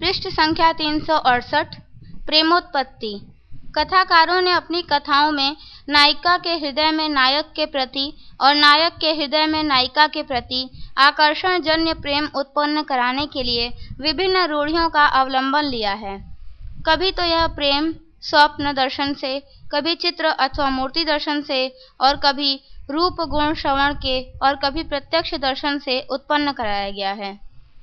पृष्ठ संख्या 368। प्रेमोत्पत्ति। कथाकारों ने अपनी कथाओं में नायिका के हृदय में नायक के प्रति और नायक के हृदय में नायिका के प्रति आकर्षण जन्य प्रेम उत्पन्न कराने के लिए विभिन्न रूढ़ियों का अवलंबन लिया है। कभी तो यह प्रेम स्वप्न दर्शन से, कभी चित्र अथवा मूर्ति दर्शन से, और कभी रूप गुण श्रवण के, और कभी प्रत्यक्ष दर्शन से उत्पन्न कराया गया है।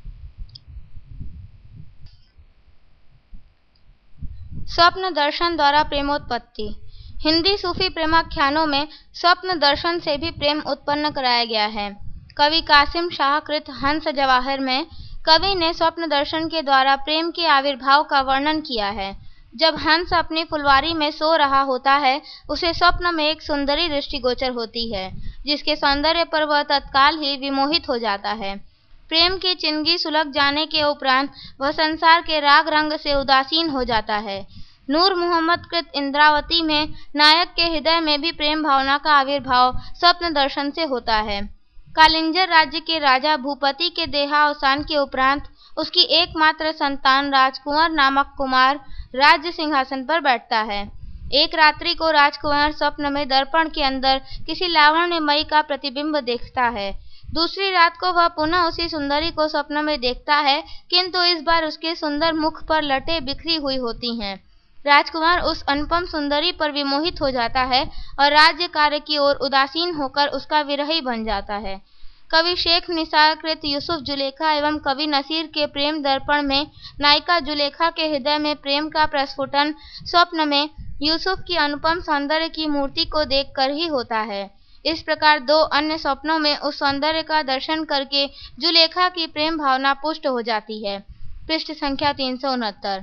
स्वप्न दर्शन द्वारा प्रेमोत्पत्ति। हिंदी सूफी प्रेमाख्यानों में स्वप्न दर्शन से भी प्रेम उत्पन्न कराया गया है। कवि कासिम शाह कृत हंस जवाहर में कवि ने स्वप्न दर्शन के द्वारा प्रेम के आविर्भाव का वर्णन किया है। जब हंस अपनी फुलवारी में सो रहा होता है, उसे स्वप्न में एक सुंदरी दृष्टिगोचर होती है, जिसके सौंदर्य पर वह तत्काल ही विमोहित हो जाता है। प्रेम की चिंगी सुलग जाने के उपरांत वह संसार के राग रंग से उदासीन हो जाता है। नूर मोहम्मद कृत इंद्रावती में नायक के हृदय में भी प्रेम भावना का आविर्भाव स्वप्न दर्शन से होता है। कालिंजर राज्य के राजा भूपति के देहावसान के उपरांत उसकी एकमात्र संतान राजकुंवर नामक कुमार राज्य सिंहासन पर बैठता है। एक रात्रि को राजकुंवर स्वप्न में दर्पण के अंदर किसी लावण्यमयी का प्रतिबिंब देखता है। दूसरी रात को वह पुनः उसी सुंदरी को स्वप्न में देखता है, किंतु इस बार उसके सुंदर मुख पर लटें बिखरी हुई होती हैं। राजकुमार उस अनुपम सुंदरी पर विमोहित हो जाता है और राज्य कार्य की ओर उदासीन होकर उसका विरही बन जाता है। कवि शेख निसार कृत यूसुफ जुलेखा एवं कवि नसीर के प्रेम दर्पण में नायिका जुलेखा के हृदय में प्रेम का प्रस्फुटन स्वप्न में यूसुफ की अनुपम सौंदर्य की मूर्ति को देखकर ही होता है। इस प्रकार दो अन्य स्वप्नों में उस सौंदर्य का दर्शन करके जुलेखा की प्रेम भावना पुष्ट हो जाती है। पृष्ठ संख्या 369।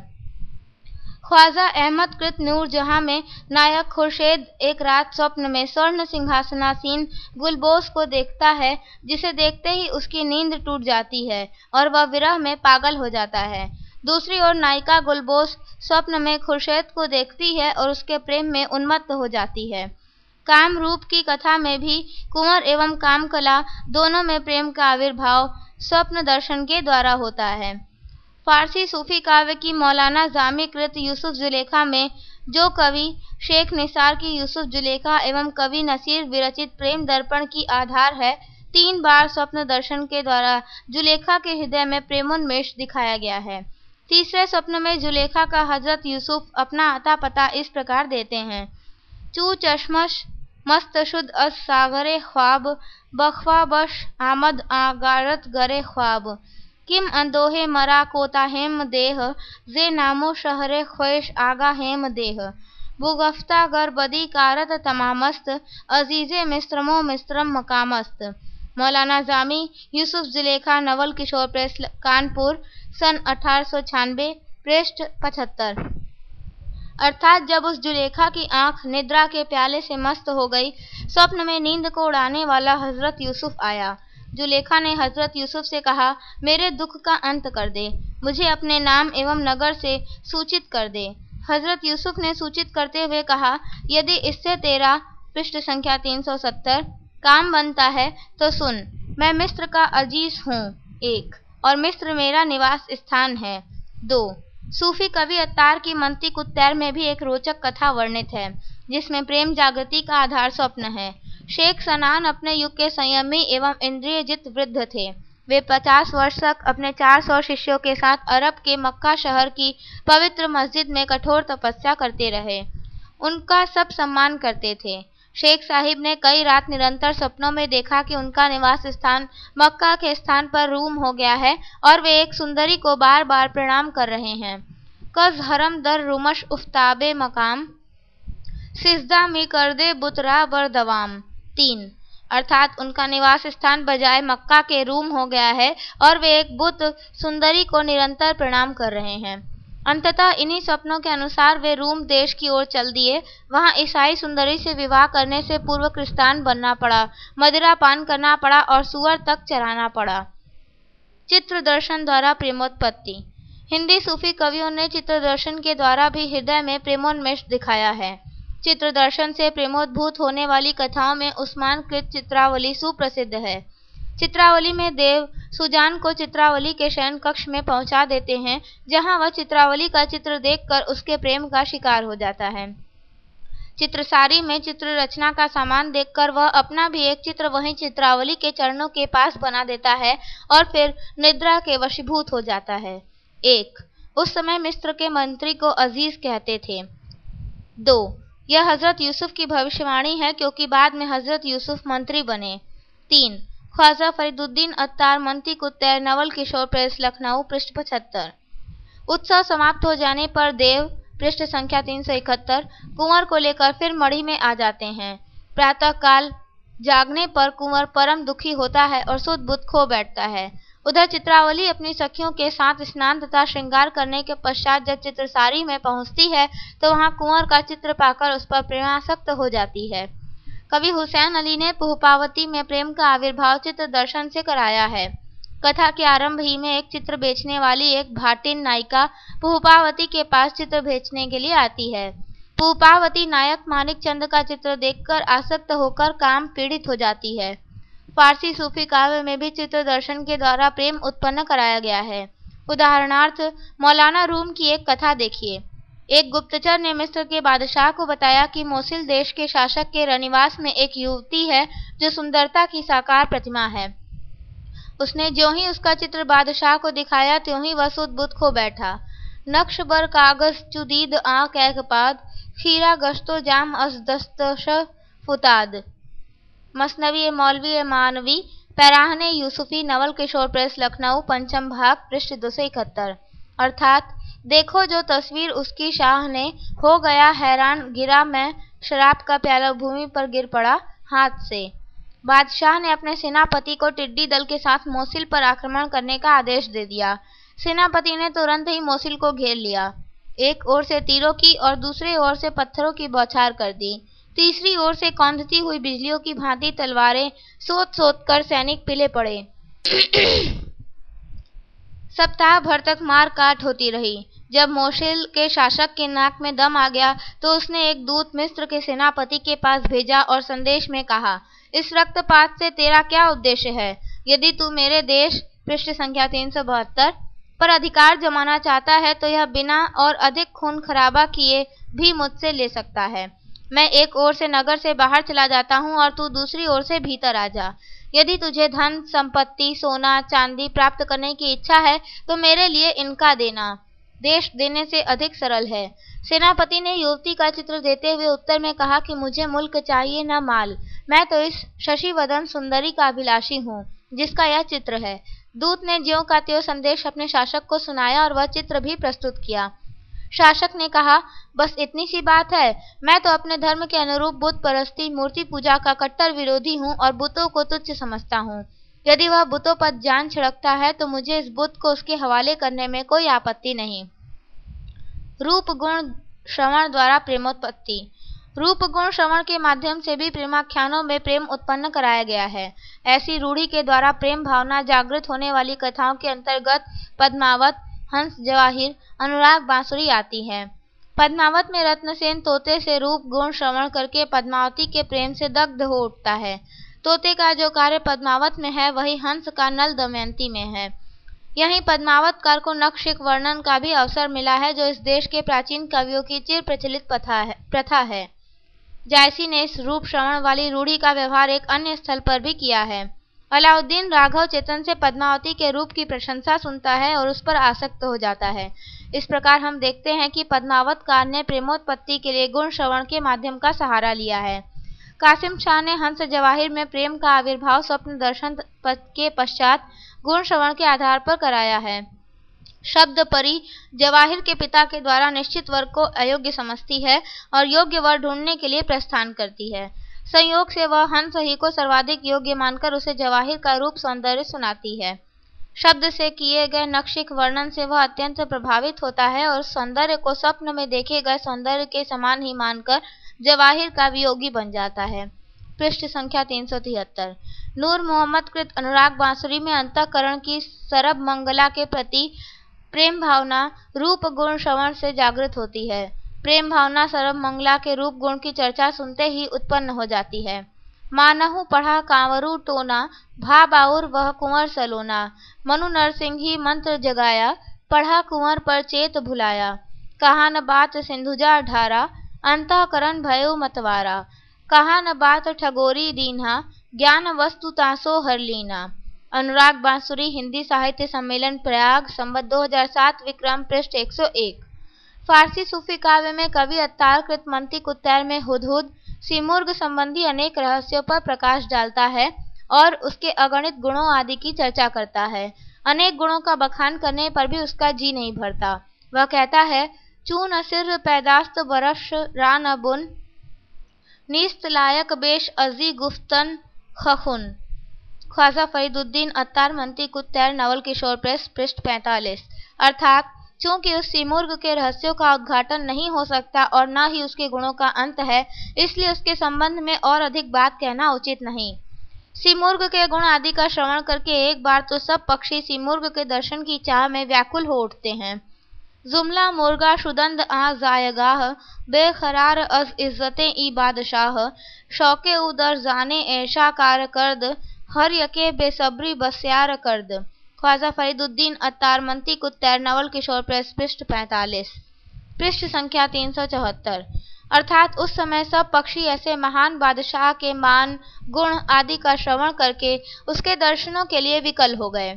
ख्वाजा अहमद कृत नूरजहां में नायक खुर्शेद एक रात स्वप्न में स्वर्ण सिंहासनासीन गुलबोस को देखता है, जिसे देखते ही उसकी नींद टूट जाती है और वह विरह में पागल हो जाता है। दूसरी ओर नायिका गुलबोस स्वप्न में खुर्शेद को देखती है और उसके प्रेम में उन्मत्त हो जाती है। काम रूप की कथा में भी कुंवर एवं कामकला दोनों में प्रेम का आविर्भाव स्वप्न दर्शन के द्वारा होता है। फारसी सूफी काव्य की मौलाना जामी कृत यूसुफ जुलेखा में जो कवि शेख निसार की यूसुफ जुलेखा एवं कवि नसीर विरचित प्रेम दर्पण की आधार है, 3 बार स्वप्न दर्शन के द्वारा जुलेखा के हृदय में प्रेमोन्मेष दिखाया गया है। तीसरे स्वप्न में जुलेखा का हजरत यूसुफ अपना अता पता इस प्रकार देते हैं: चू चश्मश मस्त शुद्ध अस सागरे ख्वाब, बख्वा बश आमद आगारत गरे ख्वाब, किम अंदोहे मरा कोता हेम देह, जे नामो शहरे ख्वेश आगा हेम देह, बुगफ्ता गर बदी कारत तमामस्त, अजीजे मिस्रमो मिस्रम मकामस्त। मौलाना जामी यूसुफ जुलेखा नवल किशोर प्रेस कानपुर सन 1896। पृष्ठ 75। अर्थात जब उस जुलेखा की आंख निद्रा के प्याले से मस्त हो गई, स्वप्न में नींद को उड़ाने वाला हजरत यूसुफ आया। जुलेखा ने हजरत यूसुफ से कहा, मेरे दुख का अंत कर दे, मुझे अपने नाम एवं नगर से सूचित कर दे। हजरत यूसुफ ने सूचित करते हुए कहा, यदि इससे तेरा पृष्ठ संख्या 370 काम बनता है तो सुन, मैं मिस्र का अजीज हूँ 1, और मिस्र मेरा निवास स्थान है 2। सूफी कवि अत्तार की मंतिक उत्तर में भी एक रोचक कथा वर्णित है, जिसमें प्रेम जागृति का आधार स्वप्न है। शेख सनान अपने युग के संयमी एवं इंद्रियजित वृद्ध थे। वे 50 वर्ष तक अपने 400 शिष्यों के साथ अरब के मक्का शहर की पवित्र मस्जिद में कठोर तपस्या करते रहे। उनका सब सम्मान करते थे। शेख साहिब ने कई रात निरंतर सपनों में देखा कि उनका निवास स्थान मक्का के स्थान पर रूम हो गया है और वे एक सुंदरी को बार बार प्रणाम कर रहे हैं। कज हरम दर रुमश उफ्ताबे मकाम, सिजदा मी कर दे बुतरा बर दवाम। 3, अर्थात उनका निवास स्थान बजाय मक्का के रूम हो गया है और वे एक बुत सुंदरी को निरंतर प्रणाम कर रहे हैं। अंततः इन्हीं स्वप्नों के अनुसार वे रूम देश की ओर चल दिए। वहां ईसाई सुंदरी से विवाह करने से पूर्व क्रिस्तान बनना पड़ा, मदिरा पान करना पड़ा और सुअर तक चराना पड़ा। चित्र दर्शन द्वारा प्रेमोत्पत्ति। हिंदी सूफी कवियों ने चित्र दर्शन के द्वारा भी हृदय में प्रेमोन्मेष दिखाया है। चित्र दर्शन से प्रेमोद्भूत होने वाली कथाओं में उस्मान कृत चित्रावली सुप्रसिद्ध है। चित्रावली में देव सुजान को चित्रावली के शयन कक्ष में पहुंचा देते हैं, जहां वह चित्रावली का चित्र देखकर उसके प्रेम का शिकार हो जाता है। चित्रसारी में चित्र रचना का सामान देखकर वह अपना भी एक चित्र वहीं चित्रावली के चरणों के पास बना देता है और फिर निद्रा के वशीभूत हो जाता है। 1. उस समय मिस्र के मंत्री को अजीज कहते थे। 2. यह हजरत यूसुफ की भविष्यवाणी है, क्योंकि बाद में हजरत यूसुफ मंत्री बने। 3. ख्वाजा फरीदुद्दीन अत्तार, मंत्री कुत्तैर, नवल किशोर प्रेस, लखनऊ, पृष्ठ 75। उत्सव समाप्त हो जाने पर देव, पृष्ठ संख्या 371, कुंवर को लेकर फिर मढ़ी में आ जाते हैं। प्रातः काल जागने पर कुंवर परम दुखी होता है और सुध बुध खो बैठता है। उधर चित्रावली अपनी सखियों के साथ स्नान तथा श्रृंगार करने के पश्चात जब चित्रसारी में पहुंचती है तो वहां कुंवर का चित्र पाकर उस पर प्रेमासक्त हो जाती है। कवि हुसैन अली ने पुहपावती में प्रेम का आविर्भाव चित्र दर्शन से कराया है। कथा के आरंभ ही में एक चित्र बेचने वाली एक भाटिन नायिका पुहपावती के पास चित्र बेचने के लिए आती है। पुहपावती नायक मानिक चंद का चित्र देखकर आसक्त होकर काम पीड़ित हो जाती है। फारसी सूफी काव्य में भी चित्र दर्शन के द्वारा प्रेम उत्पन्न कराया गया है। उदाहरणार्थ मौलाना रूम की एक कथा देखिए। एक गुप्तचर ने मिस्र के बादशाह को बताया कि मोसिल देश के शासक के रनिवास में एक युवती है जो सुंदरता की साकार प्रतिमा है। उसने ज्यों ही उसका चित्र बादशाह को दिखाया त्यों ही वह सुध बुध खो बैठा। नक्श बर कागज चुदीद आंख एकपाद, खीरा गश्तो जाम अस दस्तश फुताद। मसनवी मौलवी मानवी, पैराहने यूसुफी, नवल किशोर प्रेस, लखनऊ, पंचम भाग, पृष्ठ 271। अर्थात देखो जो तस्वीर उसकी शाह ने, हो गया हैरान, गिरा मैं शराब का प्याला भूमि पर गिर पड़ा हाथ से। बादशाह ने अपने सेनापति को टिड्डी दल के साथ मोसिल पर आक्रमण करने का आदेश दे दिया। सेनापति ने तुरंत ही मोसिल को घेर लिया। एक ओर से तीरों की और दूसरी ओर से पत्थरों की बौछार कर दी। तीसरी ओर से कौंधती हुई बिजलियों की भांति तलवारें सोत सोत कर सैनिक पिले पड़े। सप्ताह भर तक मार काट होती रही। जब मोसिल के शासक के नाक में दम आ गया तो उसने एक दूत मिस्र के सेनापति के पास भेजा और संदेश में कहा, इस रक्तपात से तेरा क्या उद्देश्य है? यदि तू मेरे देश, पृष्ठ संख्या 372, पर अधिकार जमाना चाहता है तो यह बिना और अधिक खून खराबा किए भी मुझसे ले सकता है। मैं एक ओर से नगर से बाहर चला जाता हूँ और तू दूसरी ओर से भीतर आ जा। यदि तुझे धन संपत्ति सोना चांदी प्राप्त करने की इच्छा है तो मेरे लिए इनका देना देश देने से अधिक सरल है। सेनापति ने युवती का चित्र देते हुए उत्तर में कहा कि मुझे मुल्क चाहिए न माल, मैं तो इस शशिवदन सुंदरी का अभिलाषी हूँ जिसका यह चित्र है। दूत ने ज्यों का त्यों संदेश अपने शासक को सुनाया और वह चित्र भी प्रस्तुत किया। शासक ने कहा, बस इतनी सी बात है? मैं तो अपने धर्म के अनुरूप बुत परस्ती मूर्ति पूजा का कट्टर विरोधी हूँ और बुतों को तुच्छ समझता हूँ। यदि वह बुतों पर जान छिड़कता है तो मुझे इस बुत को उसके हवाले करने में कोई आपत्ति नहीं। रूप गुण श्रवण द्वारा प्रेमोत्पत्ति। रूप गुण श्रवण के माध्यम से भी प्रेमाख्यानों में प्रेम उत्पन्न कराया गया है। ऐसी रूढ़ी के द्वारा प्रेम भावना जागृत होने वाली कथाओं के अंतर्गत पद्मावत, हंस जवाहिर, अनुराग बांसुरी आती है। पद्मावत में रत्नसेन तोते से रूप गुण श्रवण करके पद्मावती के प्रेम से दग्ध हो उठता है। तोते का जो कार्य पद्मावत में है वही हंस का नल दमयंती में है। यहीं पद्मावतकार को नखशिख वर्णन का भी अवसर मिला है, जो इस देश के प्राचीन कवियों की चिर प्रचलित प्रथा है। जायसी ने इस रूप श्रवण वाली रूढ़ी का व्यवहार एक अन्य स्थल पर भी किया है। अलाउद्दीन राघव चेतन से पद्मावती के रूप की प्रशंसा सुनता है और उस पर आसक्त हो जाता है। इस प्रकार हम देखते हैं कि पद्मावतकार ने प्रेमोत्पत्ति के लिए गुण श्रवण के माध्यम का सहारा लिया है। कासिम शाह ने हंस जवाहिर में प्रेम का आविर्भाव स्वप्न दर्शन के पश्चात गुण श्रवण के आधार पर कराया है। शब्द परी जवाहिर के पिता के द्वारा निश्चित वर को अयोग्य समझती है और योग्य वर ढूंढने के लिए प्रस्थान करती है। संयोग से वह हंस ही को सर्वाधिक योग्य मानकर उसे जवाहिर का रूप सौंदर्य सुनाती है। शब्द से किए गए नक्शिक वर्णन से वह अत्यंत प्रभावित होता है और सौंदर्य को स्वप्न में देखे गए सौंदर्य के समान ही मानकर जवाहिर का वियोगी बन जाता है। पृष्ठ संख्या 373। नूर मोहम्मद कृत अनुराग बांसुरी में अंतःकरण की सरब मंगला के प्रति प्रेम भावना रूप गुण श्रवण से जागृत होती है। प्रेम भावना सरब मंगला के रूप गुण की चर्चा सुनते ही उत्पन्न हो जाती है। मानहु पढ़ा कांवरू टोना, भा बाउर वह कुंवर सलोना। मनु नरसिंही मंत्र जगाया, पढ़ा कुंवर पर चेत भुलाया। कहा न बात सिंधुजा ढारा, अंतःकरण भयो मतवारा। कहा न बात ठगोरी दीन्हा, ज्ञान वस्तु तासो हर लीना। अनुराग बांसुरी हिंदी साहित्य सम्मेलन प्रयाग संवत 2007 विक्रम पृष्ठ 101। फारसी सूफी काव्य में कवि अत्तार कृत मंतिक उत्तर में हुदहुद सिमुर्ग संबंधी अनेक रहस्यों पर प्रकाश डालता है और उसके अगणित गुणों आदि की चर्चा करता है। अनेक गुणों का बखान करने पर भी उसका जी नहीं भरता। वह कहता है, चून असिर पैदास्त बरश रान बुन, नीस्त लायक बेश अजी गुफ्तन खखुन। ख्वाजा फरीदुद्दीन अत्तार मंतिक उत्तर नवल किशोर प्रेस पृष्ठ 45। अर्थात चूंकि उस सिमुर्ग के रहस्यों का उद्घाटन नहीं हो सकता और न ही उसके गुणों का अंत है, इसलिए उसके संबंध में और अधिक बात कहना उचित नहीं। सिमुर्ग के गुण आदि का श्रवण करके एक बार तो सब पक्षी सिमुर्ग के दर्शन की चाह में व्याकुल हो उठते हैं। जुमला मुर्गा शुदंद आ जायगाह, बेखरार अज इज्जतें ई बादशाह। शौके उदर जाने ऐशा कार कर्द, हर यके बेसब्री बस्यार कर्द। ख्वाजा फरीदुद्दीन अत्तार मंतिक उत्तर नवल किशोर प्रेस पृष्ठ 45। पृष्ठ संख्या 374। अर्थात उस समय सब पक्षी ऐसे महान बादशाह के मान गुण आदि का श्रवण करके उसके दर्शनों के लिए विकल हो गए।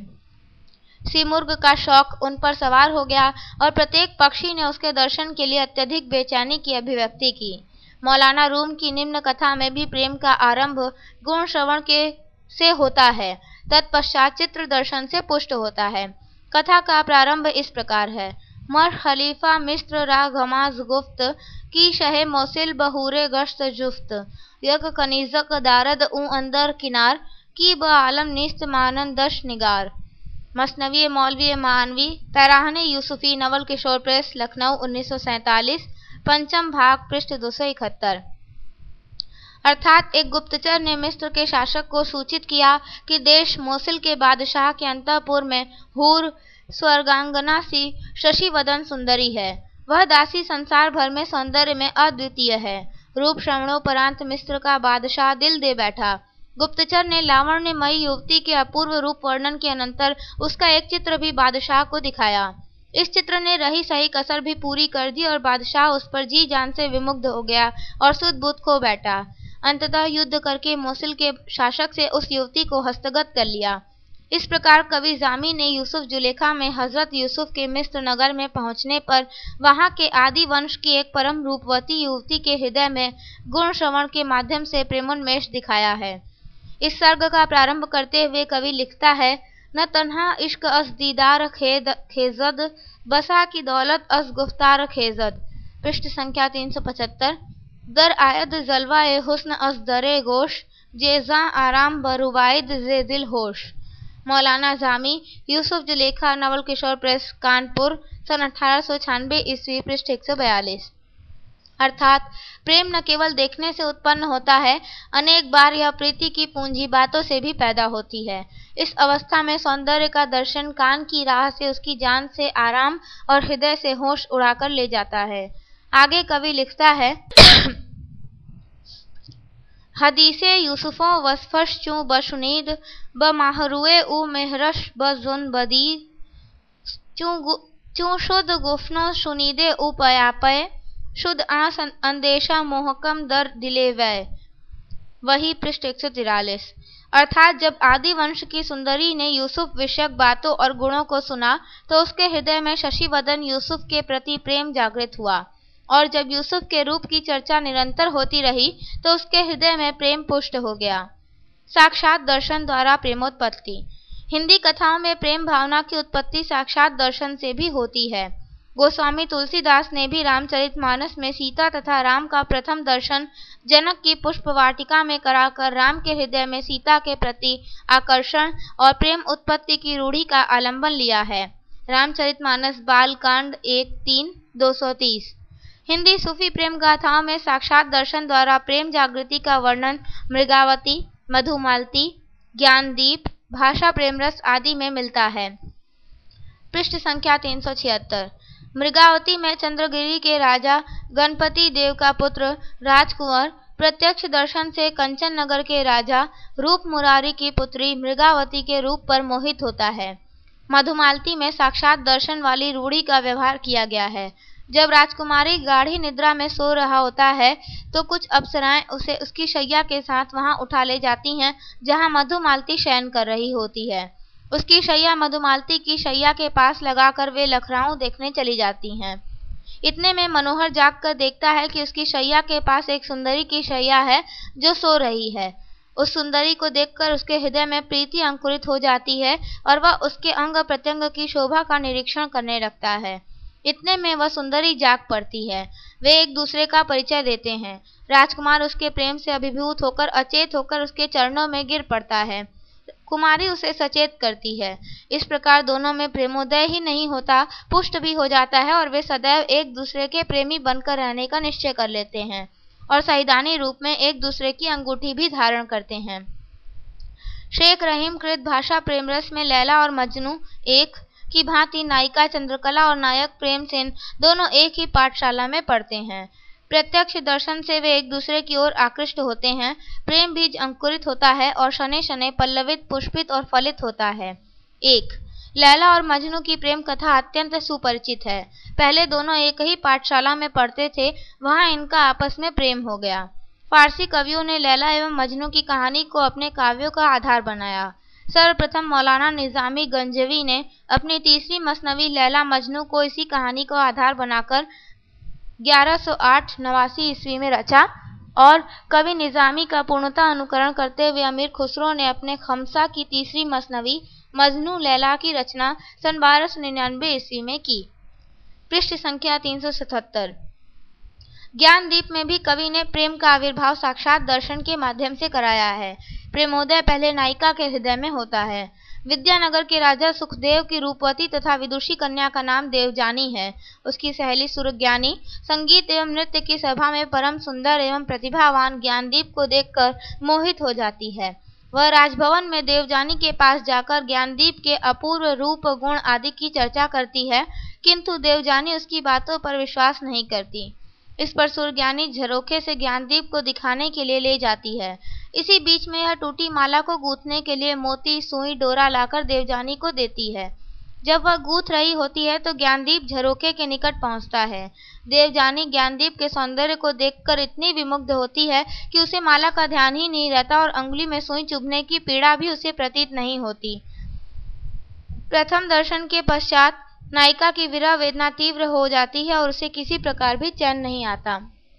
सिमुर्ग का शौक उन पर सवार हो गया और प्रत्येक पक्षी ने उसके दर्शन के लिए अत्यधिक बेचैनी की अभिव्यक्ति की। मौलाना रूम की निम्न कथा में भी प्रेम का आरंभ गुण श्रवण के से होता है, तत्पश्चात चित्र दर्शन से पुष्ट होता है। कथा का प्रारंभ इस प्रकार है। मर खलीफा मिस्र रा गमाज गुफ्त, की शहे मोसिल बहुरे गश्त जुफ्त। यक कनीजक दारद ऊ अंदर किनार, की ब आलम निस्त मानन दश निगार। मसनवी मौलवी मानवी पैराहने यूसुफी नवल किशोर प्रेस लखनऊ 1947 पंचम भाग पृष्ठ 271। अर्थात एक गुप्तचर ने मिस्र के शासक को सूचित किया कि देश मोसिल के बादशाह के अंतःपुर में हूर स्वर्गांगना सी शशिवदन सुंदरी है। वह दासी संसार भर में सौंदर्य में अद्वितीय है। रूप श्रवणोपरांत मिस्र का बादशाह दिल दे बैठा। गुप्तचर ने लावण्यमयी युवती के अपूर्व रूप वर्णन के अनंतर उसका एक चित्र भी बादशाह को दिखाया। इस चित्र ने रही सही कसर भी पूरी कर दी और बादशाह उस पर जी जान से विमुग्ध हो गया और सुध बुध खो बैठा। अंततः युद्ध करके मोसिल के शासक से उस युवती को हस्तगत कर लिया। इस प्रकार कवि जामी ने यूसुफ जुलेखा में हजरत यूसुफ के मिस्र नगर में पहुंचने पर वहां के आदि वंश की एक परम रूपवती युवती के हृदय में गुण श्रवण के माध्यम से प्रेमोन्मेष दिखाया है। इस सर्ग का प्रारंभ करते हुए कवि लिखता है, न तन्हा इश्क अस दीदार खेजद, बसा की दौलत अस गुफ्तार खेजद। पृष्ठ संख्या 375। दर आयद जलवा ए हुस्न अस दरे गोश, जेजा आराम बरुवाइद जे दिल होश। मौलाना जामी यूसुफ जुलेखा नवल किशोर प्रेस कानपुर सन 1896 ईस्वी पृष्ठ 142। अर्थात प्रेम न केवल देखने से उत्पन्न होता है, अनेक बार यह प्रीति की पूंजी बातों से भी पैदा होती है। इस अवस्था में सौंदर्य का दर्शन कान की राह से उसकी जान से आराम और हृदय से होश उड़ाकर ले जाता है। आगे कवि लिखता है, हदीसे यूसुफों वसफश चूं बशुनीद, ब माहरुए उ मेहरश ब जुन बदीद। चूं शुद्ध गुफनो शुनीदे उ पयापय, शुद्ध आस अंदेशा मोहकम दर दिले वय। वही पृष्ठ 143। अर्थात जब आदि वंश की सुंदरी ने यूसुफ विषयक बातों और गुणों को सुना तो उसके हृदय में शशिवदन यूसुफ के प्रति प्रेम जागृत हुआ, और जब यूसुफ के रूप की चर्चा निरंतर होती रही तो उसके हृदय में प्रेम पुष्ट हो गया। साक्षात दर्शन द्वारा प्रेमोत्पत्ति। हिंदी कथाओं में प्रेम भावना की उत्पत्ति साक्षात दर्शन से भी होती है। गोस्वामी तुलसीदास ने भी रामचरितमानस में सीता तथा राम का प्रथम दर्शन जनक की पुष्प वाटिका में कराकर राम के हृदय में सीता के प्रति आकर्षण और प्रेम उत्पत्ति की रूढ़ी का आलंबन लिया है। रामचरितमानस बालकांड 1-3 230। हिंदी सूफी प्रेम गाथाओं में साक्षात दर्शन द्वारा प्रेम जागृति का वर्णन मृगावती, मधुमालती, ज्ञानदीप, भाषा प्रेमरस आदि में मिलता है। पृष्ठ संख्या 376। मृगावती में चंद्रगिरी के राजा गणपति देव का पुत्र राजकुंवर प्रत्यक्ष दर्शन से कंचन नगर के राजा रूप मुरारी की पुत्री मृगावती के रूप पर मोहित होता है। मधुमालती में साक्षात दर्शन वाली रूढ़ी का व्यवहार किया गया है। जब राजकुमारी गाढ़ी निद्रा में सो रहा होता है तो कुछ अप्सराएं उसे उसकी शैया के साथ वहां उठा ले जाती हैं जहां मधुमालती शयन कर रही होती है। उसकी शैया मधुमालती की शैया के पास लगाकर वे लखराऊ देखने चली जाती हैं। इतने में मनोहर जागकर देखता है कि उसकी शैया के पास एक सुंदरी की शैया है जो सो रही है। उस सुंदरी को देखकर उसके हृदय में प्रीति अंकुरित हो जाती है और वह उसके अंग प्रत्यंग की शोभा का निरीक्षण करने लगता है। इतने में वह सुंदरी जाग पड़ती है। वे एक दूसरे का परिचय देते हैं। राजकुमार उसके प्रेम से अभिभूत होकर अचेत होकर उसके चरणों में गिर पड़ता है। कुमारी उसे सचेत करती है। इस प्रकार दोनों में प्रेमोदय ही नहीं होता, पुष्ट भी हो जाता है और वे सदैव एक दूसरे के प्रेमी बनकर रहने का निश्चय कर लेते हैं और सैदानी रूप में एक दूसरे की अंगूठी भी धारण करते हैं। शेख रहीम कृत भाषा प्रेमरस में लैला और मजनू एक की भांति नायिका चंद्रकला और नायक प्रेमसेन दोनों एक ही पाठशाला में पढ़ते हैं। प्रत्यक्ष दर्शन से वे एक दूसरे की ओर आकृष्ट होते हैं। प्रेम बीज अंकुरित होता है और शनै शनै पल्लवित, पुष्पित और फलित होता है। एक लैला और मजनू की प्रेम कथा अत्यंत सुपरिचित है। पहले दोनों एक ही पाठशाला में पढ़ते थे, वहां इनका आपस में प्रेम हो गया। फारसी कवियों ने लैला एवं मजनू की कहानी को अपने काव्यों का आधार बनाया। सर्वप्रथम मौलाना निजामी गंजवी ने अपनी तीसरी मसनवी लैला मजनू को इसी कहानी को आधार बनाकर 1189 ईस्वी में रचा और कवि निजामी का पूर्णतः अनुकरण करते हुए अमीर खुसरो ने अपने खमसा की तीसरी मसनवी मजनू लैला की रचना सन 1299 ईस्वी में की। पृष्ठ संख्या 377। ज्ञानदीप में भी कवि ने प्रेम का आविर्भाव साक्षात दर्शन के माध्यम से कराया है। प्रेमोदय पहले नायिका के हृदय में होता है। विद्यानगर के राजा सुखदेव की रूपवती तथा विदुषी कन्या का नाम देवजानी है। उसकी सहेली सुरज्ञानी संगीत एवं नृत्य की सभा में परम सुंदर एवं प्रतिभावान ज्ञानदीप को देखकर मोहित हो जाती है। वह राजभवन में देवजानी के पास जाकर ज्ञानदीप के अपूर्व रूप, गुण आदि की चर्चा करती है, किंतु देवजानी उसकी बातों पर विश्वास नहीं करती। इस पर सुरज्ञानी झरोखे से ज्ञानदीप को दिखाने के लिए ले जाती है। इसी बीच में यह टूटी माला को गूंथने के लिए मोती, सुई, डोरा लाकर देवजानी को देती है। जब वह गूंथ रही होती है तो ज्ञानदीप झरोखे के निकट पहुंचता है। देवजानी ज्ञानदीप के सौंदर्य को देखकर इतनी विमुग्ध होती है कि उसे माला का ध्यान ही नहीं रहता और अंगुली में सुई चुभने की पीड़ा भी उसे प्रतीत नहीं होती। प्रथम दर्शन के पश्चात नायिका की विरह वेदना तीव्र हो जाती है और उसे किसी प्रकार भी चैन नहीं आता।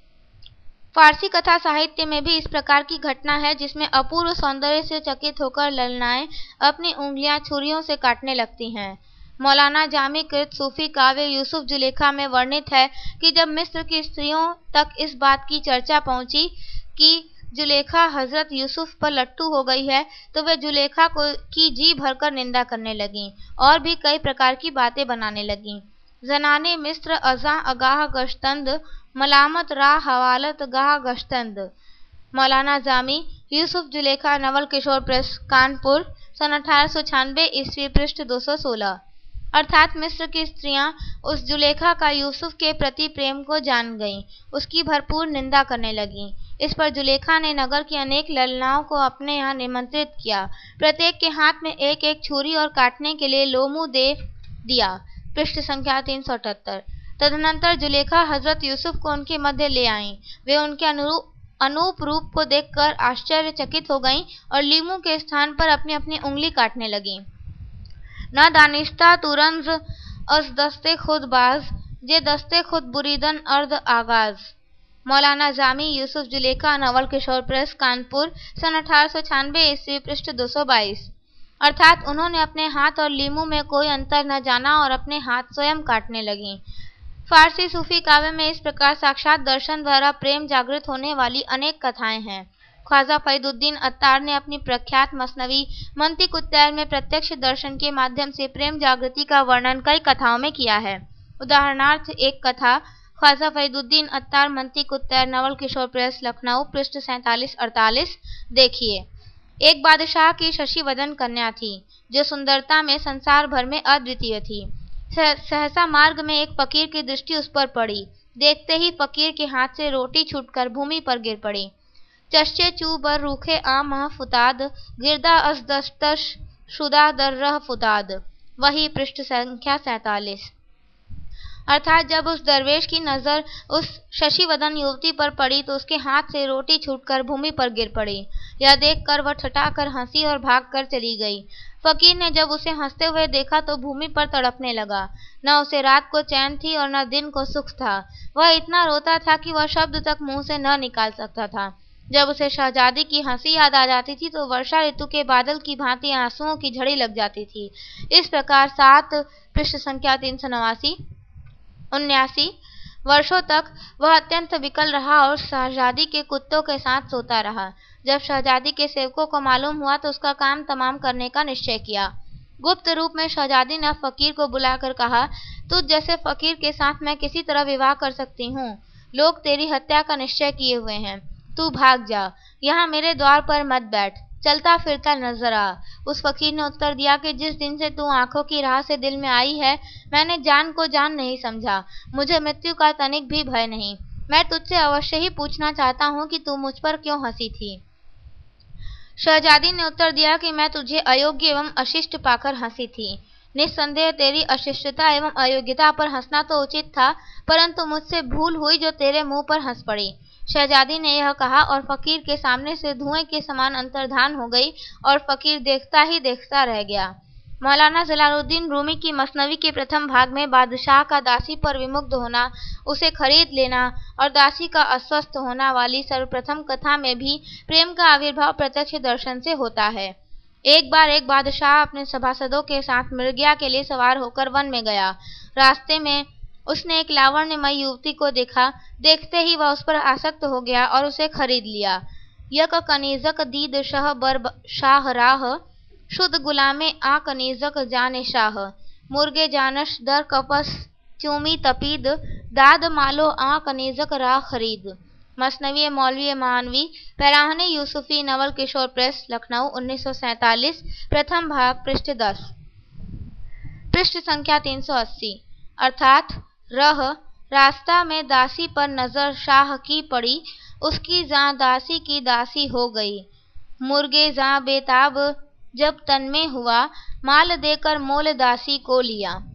फारसी कथा साहित्य में भी इस प्रकार की घटना है जिसमें अपूर्व सौंदर्य से चकित होकर ललनाएं अपनी उंगलियां छुरियों से काटने लगती हैं। मौलाना जामी कृत सूफी काव्य यूसुफ जुलेखा में वर्णित है कि जब मिस्र की स्त्रियों तक इस बात की चर्चा पहुंची कि जुलेखा हजरत यूसुफ पर लट्टू हो गई है तो वे जुलेखा की जी भरकर निंदा करने लगीं और भी कई प्रकार की बातें बनाने लगीं। जनाने मिस्र अज़ा अगाह गश्तंद मलामत रा हवालत गाह गश्तंद। मौलाना जामी यूसुफ जुलेखा नवल किशोर प्रेस कानपुर सन 1896 ईस्वी पृष्ठ 216। अर्थात मिस्र की स्त्रियां उस जुलेखा का यूसुफ के प्रति प्रेम को जान गईं, उसकी भरपूर निंदा करने लगीं। इस पर जुलेखा ने नगर की अनेक ललनाओं को अपने यहाँ निमंत्रित किया। प्रत्येक के हाथ में एक एक छुरी और काटने के लिए लोमू दे दिया। पृष्ठ संख्या 378। तदनंतर जुलेखा हजरत यूसुफ को उनके मध्य ले आईं। वे उनके अनूप रूप को देखकर आश्चर्यचकित हो गईं और लीमू के स्थान पर अपनी अपनी उंगली काटने लगीं। न दानिश्ता तुरंज अस दस्ते खुद बाज जे दस्ते खुद बुरीदन अर्ध आगाज। मौलाना जामी यूसुफ जुलेखा नवल किशोर प्रेस कानपुर सन 1896 ईस्वी पृष्ठ 222। अर्थात उन्होंने अपने हाथ और लीमू में कोई अंतर न जाना और अपने हाथ स्वयं काटने लगीं। फारसी सूफी काव्य में इस प्रकार साक्षात दर्शन द्वारा प्रेम जागृत होने वाली अनेक कथाएं हैं। ख्वाजा फरीदुद्दीन अत्तार ने अपनी प्रख्यात मसनवी मंतिक उत्तैर में प्रत्यक्ष दर्शन के माध्यम से प्रेम जागृति का वर्णन कई कथाओं में किया है। उदाहरणार्थ एक कथा ख्वाजा फरीदुद्दीन अत्तार मंतिक उत्तैर नवल किशोर प्रेस लखनऊ पृष्ठ 47-48 देखिए। एक बादशाह की शशिवदन कन्या थी जो सुंदरता में संसार भर में अद्वितीय थी। सहसा मार्ग में एक फकीर की दृष्टि उस पर पड़ी। देखते ही फकीर के हाथ से रोटी छूटकर भूमि पर गिर पड़ी। चश्चे चू बर रूखे आ मह फुताद, गिरदा असदस्तश शुदा दर्रह फुताद। वही पृष्ठ संख्या 47। अर्थात जब उस दरवेश की नजर उस शशिवदन युवती पर पड़ी तो उसके हाथ से रोटी छूटकर भूमि पर गिर पड़ी। यह देखकर वह ठठाकर हंसी और भागकर चली गई। फकीर ने जब उसे हंसते हुए देखा तो भूमि पर तड़पने लगा। न उसे रात को चैन थी और न दिन को सुख था। वह इतना रोता था कि वह शब्द तक मुंह से न निकाल सकता था। जब उसे शहजादी की हंसी याद आ जाती थी तो वर्षा ऋतु के बादल की भांति आंसुओं की झड़ी लग जाती थी। इस प्रकार 7 पृष्ठ संख्या 379 वर्षों तक वह अत्यंत विकल रहा और शहजादी के कुत्तों के साथ सोता रहा। जब शहजादी के सेवकों को मालूम हुआ तो उसका काम तमाम करने का निश्चय किया। गुप्त रूप में शहजादी ने फकीर को बुलाकर कहा, तुझ जैसे फकीर के साथ मैं किसी तरह विवाह कर सकती हूँ। लोग तेरी हत्या का निश्चय किए हुए हैं। तू भाग जा, यहाँ मेरे द्वार पर मत बैठ, चलता फिरता नजर आ। उस फकीर ने उत्तर दिया कि जिस दिन से तू आंखों की राह से दिल में आई है, मैंने जान को जान नहीं समझा। मुझे मृत्यु का तनिक भी भय नहीं। मैं तुझसे अवश्य ही पूछना चाहता हूँ कि तू मुझ पर क्यों हंसी थी। शहजादी ने उत्तर दिया कि मैं तुझे अयोग्य एवं अशिष्ट पाकर हंसी थी। निस्संदेह तेरी अशिष्टता एवं अयोग्यता पर हंसना तो उचित था, परंतु मुझसे भूल हुई जो तेरे मुंह पर हंस पड़ी। शहजादी ने यह कहा और फकीर के सामने से धुएं के समान अंतर्धान हो गई और फकीर देखता ही देखता रह गया। मौलाना जलालुद्दीन रूमी की मसनवी के प्रथम भाग में बादशाह का दासी पर विमुग्ध होना, उसे खरीद लेना और दासी का अस्वस्थ होना वाली सर्वप्रथम कथा में भी प्रेम का आविर्भाव प्रत्यक्ष दर्शन से होता है। एक बार एक बादशाह अपने सभासदों के साथ मृगया के लिए सवार होकर वन में गया। रास्ते में उसने एक लावण्यमयी युवती को देखा। देखते ही वह उस पर आसक्त हो गया और उसे खरीद लिया। यक कनीजक दीद शह बर शाह राह, शुद्ध गुलामे आ कनीजक जाने शाह। मुर्गे जानश दर कपस चूमी तपीद, दाद मालो आ कनीजक राह खरीद। मसनवी मौलवी मानवी, पैराहने यूसुफी, नवल किशोर प्रेस, लखनऊ 1947, प्रथम भाग, पृष्ठ 10। पृष्ठ संख्या 380। अर्थात रह, रास्ता में दासी पर नजर शाह की पड़ी, उसकी जां दासी की दासी हो गई। मुर्गे जां बेताब जब तन में हुआ, माल देकर मोल दासी को लिया।